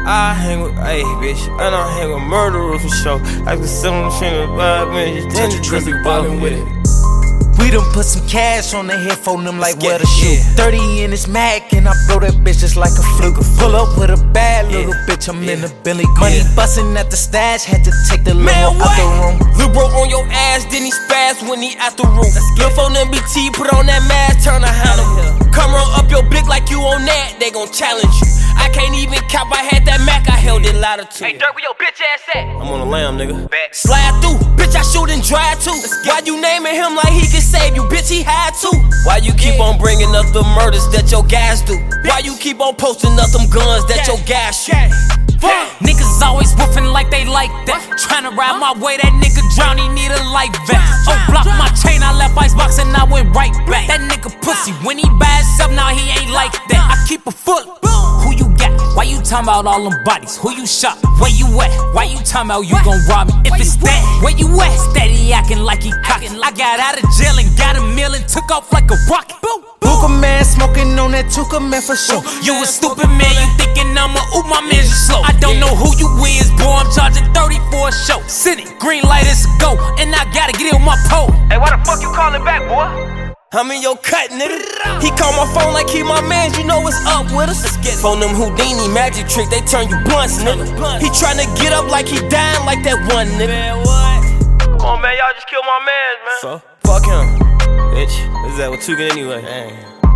I hang with, ayy, bitch, and I hang with murderers for sure. I can sell them shit in 5 minutes, then you just be ballin' with it. We done put some cash on the headphone, them like where to shoot. 30 in this Mac, and I blow that bitch just like a fluke. Pull up with a bad little bitch, I'm in the Billy. Money bustin' at the stash, had to take the limo out the room. Lil' bro on your ass, then he spaz when he out the room. Lil' phone MBT, put on that mask, turn the handle. Come roll up your blick like you on that, they gon' challenge you. I can't even cap, I had that Mac, I held it louder too. Hey, Dirk, where your bitch ass at? I'm on the lamb, nigga. Slide through, bitch, I shoot and drive too. Why you naming him like he can save you, bitch, he had to. Why you keep on bringing up the murders that your guys do? Why you keep on posting up them guns that your guys shoot? Niggas always woofing like they like that. Tryna ride my way, that nigga drown, he need a life vest. Oh, block my chain, I left icebox and I went right back. That nigga pussy, when he by himself, now he ain't like that. I keep a foot. Who you got? Why you talking about all them bodies? Who you shot? Where you at? Why you talking about you gon' rob me? If it's that, where you at? Steady acting like he cockin'. I got out of jail and got a meal and took off like a rocket. Boom. Hookah man smoking on that Tuka man for sure. You a stupid man, you thinking I'ma ooh my man, you slow. I don't know who you is, boy, I'm charging 30 for a show. City, green light is a go, and I gotta get it on my pole. Hey, why the fuck you calling back, boy? I'm in your cut, nigga. He call my phone like he my man, you know what's up with us. Phone them Houdini magic trick, they turn you blunts, nigga. He tryna get up like he dying like that one, nigga. Man, what? Come on, man, y'all just killed my man, man. So, fuck him, bitch. This is that what you get anyway. Dang.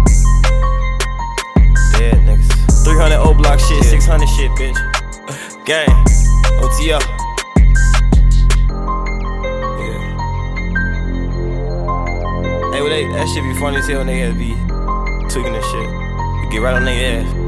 Dead niggas. 300 O block shit, 600 shit, bitch. Gang, OTL. Hey, well, that shit be funny as hell when they had to be tweaking that shit. You get right on their ass.